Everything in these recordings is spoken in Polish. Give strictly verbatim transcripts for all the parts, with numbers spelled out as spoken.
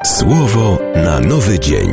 Słowo na nowy dzień.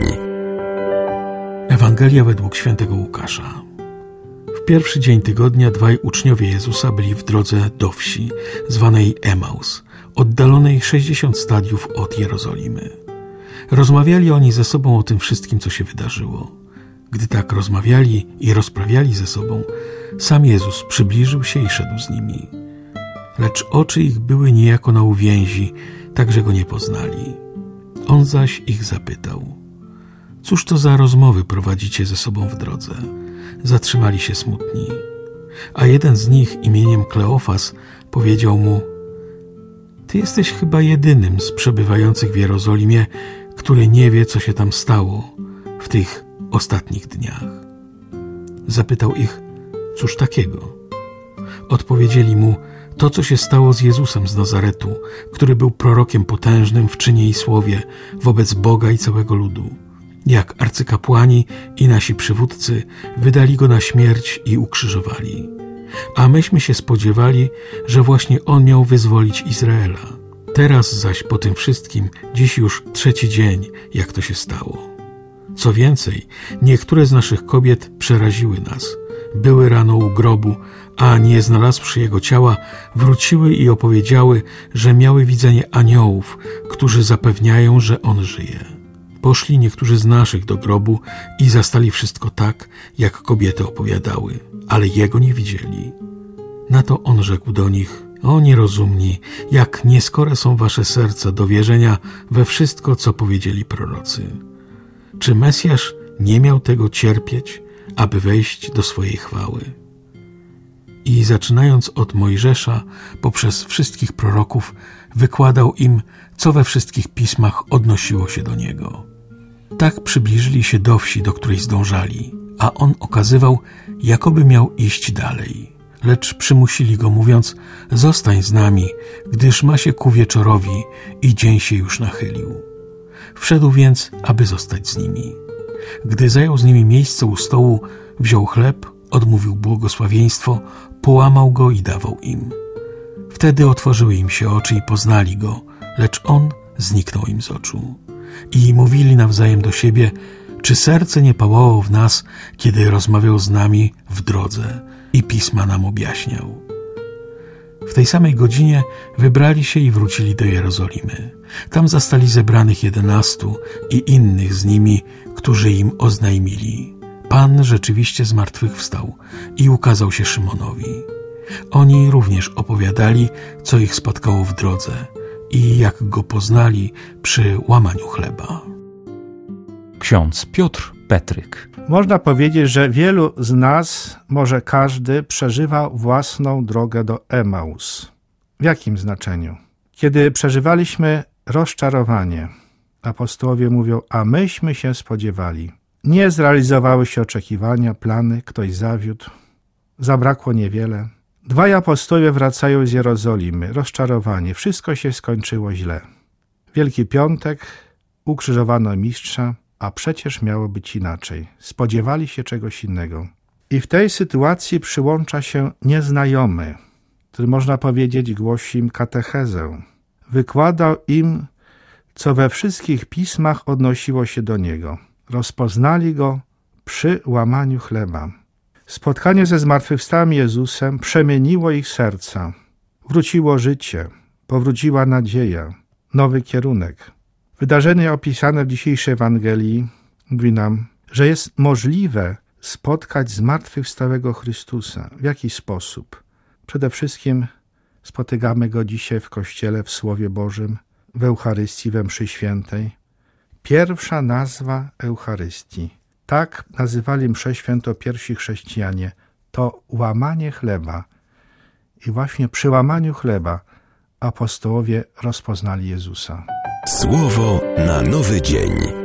Ewangelia według świętego Łukasza. W pierwszy dzień tygodnia dwaj uczniowie Jezusa byli w drodze do wsi, zwanej Emaus, oddalonej sześćdziesiąt stadiów od Jerozolimy. Rozmawiali oni ze sobą o tym wszystkim, co się wydarzyło. Gdy tak rozmawiali i rozprawiali ze sobą, sam Jezus przybliżył się i szedł z nimi. Lecz oczy ich były niejako na uwięzi, tak że go nie poznali. On zaś ich zapytał: cóż to za rozmowy prowadzicie ze sobą w drodze? Zatrzymali się smutni. A jeden z nich imieniem Kleofas powiedział mu: ty jesteś chyba jedynym z przebywających w Jerozolimie, który nie wie, co się tam stało w tych ostatnich dniach. Zapytał ich: cóż takiego? Odpowiedzieli mu: to, co się stało z Jezusem z Nazaretu, który był prorokiem potężnym w czynie i słowie wobec Boga i całego ludu. Jak arcykapłani i nasi przywódcy wydali go na śmierć i ukrzyżowali. A myśmy się spodziewali, że właśnie on miał wyzwolić Izraela. Teraz zaś po tym wszystkim, dziś już trzeci dzień, jak to się stało. Co więcej, niektóre z naszych kobiet przeraziły nas. Były rano u grobu, a nie znalazłszy jego ciała, wróciły i opowiedziały, że miały widzenie aniołów, którzy zapewniają, że on żyje. Poszli niektórzy z naszych do grobu i zastali wszystko tak, jak kobiety opowiadały, ale jego nie widzieli. Na to on rzekł do nich: o nierozumni, jak nieskore są wasze serca do wierzenia we wszystko, co powiedzieli prorocy. Czy Mesjasz nie miał tego cierpieć, aby wejść do swojej chwały? I zaczynając od Mojżesza, poprzez wszystkich proroków, wykładał im, co we wszystkich pismach odnosiło się do niego. Tak przybliżyli się do wsi, do której zdążali, a on okazywał, jakoby miał iść dalej. Lecz przymusili go, mówiąc: zostań z nami, gdyż ma się ku wieczorowi i dzień się już nachylił. Wszedł więc, aby zostać z nimi. Gdy zajął z nimi miejsce u stołu, wziął chleb, odmówił błogosławieństwo, połamał go i dawał im. Wtedy otworzyły im się oczy i poznali go, lecz on zniknął im z oczu. I mówili nawzajem do siebie: czy serce nie pałało w nas, kiedy rozmawiał z nami w drodze i pisma nam objaśniał? W tej samej godzinie wybrali się i wrócili do Jerozolimy. Tam zastali zebranych jedenastu i innych z nimi, którzy im oznajmili: Pan rzeczywiście zmartwychwstał i ukazał się Szymonowi. Oni również opowiadali, co ich spotkało w drodze i jak go poznali przy łamaniu chleba. Ksiądz Piotr Petryk. Można powiedzieć, że wielu z nas, może każdy, przeżywa własną drogę do Emaus. W jakim znaczeniu? Kiedy przeżywaliśmy rozczarowanie, apostołowie mówią: a myśmy się spodziewali. Nie zrealizowały się oczekiwania, plany, ktoś zawiódł, zabrakło niewiele. Dwaj apostołowie wracają z Jerozolimy, rozczarowanie, wszystko się skończyło źle. Wielki Piątek, ukrzyżowano mistrza, a przecież miało być inaczej. Spodziewali się czegoś innego. I w tej sytuacji przyłącza się nieznajomy, który, można powiedzieć, głosi im katechezę. Wykładał im, co we wszystkich pismach odnosiło się do niego. Rozpoznali go przy łamaniu chleba. Spotkanie ze zmartwychwstałym Jezusem przemieniło ich serca. Wróciło życie, powróciła nadzieja, nowy kierunek. Wydarzenie opisane w dzisiejszej Ewangelii mówi nam, że jest możliwe spotkać zmartwychwstałego Chrystusa. W jaki sposób? Przede wszystkim spotykamy Go dzisiaj w Kościele, w Słowie Bożym, w Eucharystii, we mszy świętej. Pierwsza nazwa Eucharystii. Tak nazywali mszę świętą pierwsi chrześcijanie. To łamanie chleba. I właśnie przy łamaniu chleba apostołowie rozpoznali Jezusa. Słowo na nowy dzień.